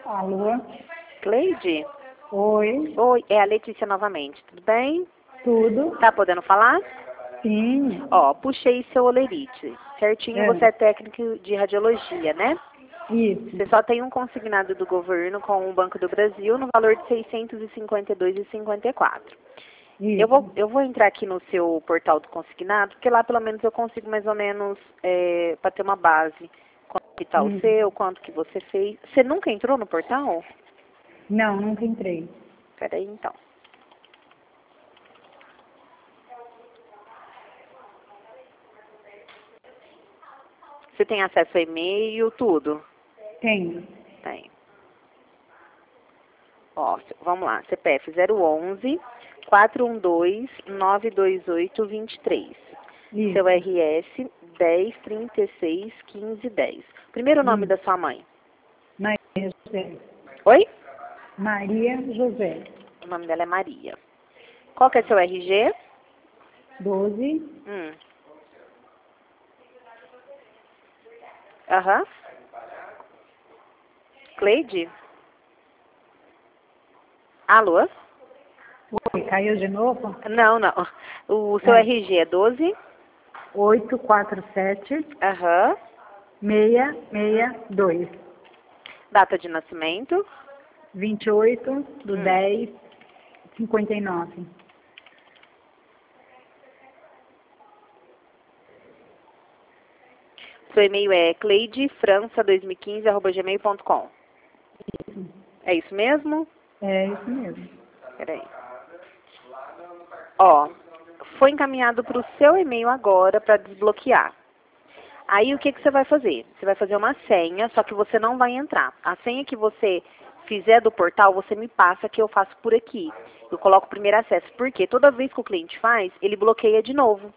Alô? Cleide? Oi, Oi, é a Letícia novamente, tudo bem? tudo? Tá podendo falar? Sim. Ó, puxei seu olerite, certinho, você é técnico de radiologia, né? Isso. Você só tem um consignado do governo com o Banco do Brasil no valor de R$ 652,54. Isso. Eu vou entrar aqui no seu portal do consignado, porque lá pelo menos eu consigo mais ou menos, para ter uma base, quanto que tá o seu, quanto que você fez. Você nunca entrou no portal? Não, nunca entrei. Peraí então. Você tem acesso a e-mail, tudo? Tenho. Tem. Ó, vamos lá, CPF 011 412 928 23. Isso. Seu RS 10 36 15 10. Primeiro nome da sua mãe. Maria José. Oi? Maria José. O nome dela é Maria. Qual que é seu RG? 12. Aham. Cleide? Alô? Oi, caiu de novo? Não, não. O seu RG é 12? 847 Aham. 662. Data de nascimento? 28 do 10 59. Seu e-mail é cleidefrança2015@gmail.com. É isso mesmo? É isso mesmo. Peraí. Ó, foi encaminhado para o seu e-mail agora para desbloquear. Aí o que você vai fazer? Você vai fazer uma senha, só que você não vai entrar. A senha que você fizer do portal, você me passa que eu faço por aqui. Eu coloco o primeiro acesso. Porque toda vez que o cliente faz, ele bloqueia de novo.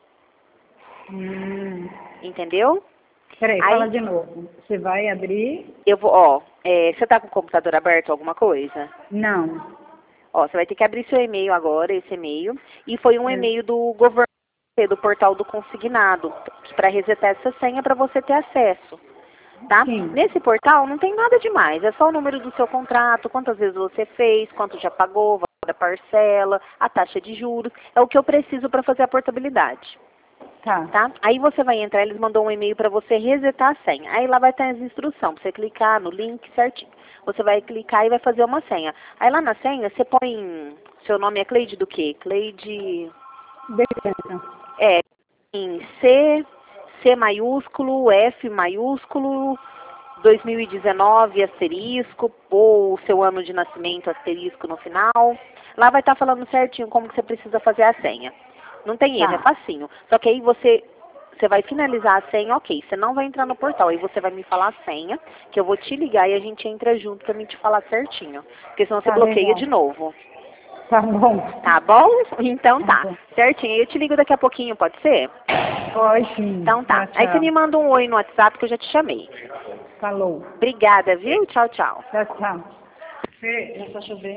Entendeu? Peraí, Aí, fala de novo. Você vai abrir? eu vou, ó, você tá com o computador aberto, alguma coisa? Não. Ó, você vai ter que abrir seu e-mail agora, esse e-mail. E foi um e-mail do governo, do portal do consignado, para resetar essa senha para você ter acesso. Tá? Sim. Nesse portal não tem nada demais, é só o número do seu contrato, quantas vezes você fez, quanto já pagou, valor da parcela, a taxa de juros, é o que eu preciso para fazer a portabilidade. Tá? Aí você vai entrar, eles mandam um e-mail para você resetar a senha. Aí lá vai ter as instruções, pra você clicar no link certinho. Você vai clicar e vai fazer uma senha. Aí lá na senha, você põe, seu nome é Cleide do quê? Cleide... Beleza. É, em C maiúsculo, F maiúsculo, 2019 asterisco, ou o seu ano de nascimento asterisco no final. Lá vai estar falando certinho como que você precisa fazer a senha. Não tem erro, é facinho. Só que aí você vai finalizar a senha, ok. Você não vai entrar no portal, aí você vai me falar a senha, que eu vou te ligar e a gente entra junto pra mim te falar certinho. Porque senão você bloqueia de novo. Tá bom. Tá bom? Então Tá tá. bom. Certinho. Eu te ligo daqui a pouquinho, pode ser? Pode sim. Então tá. Tchau, Aí você me tchau. manda um oi no WhatsApp que eu já te chamei. Falou. Obrigada, viu? Tchau, tchau. Tchau, tchau. Já tá chovendo.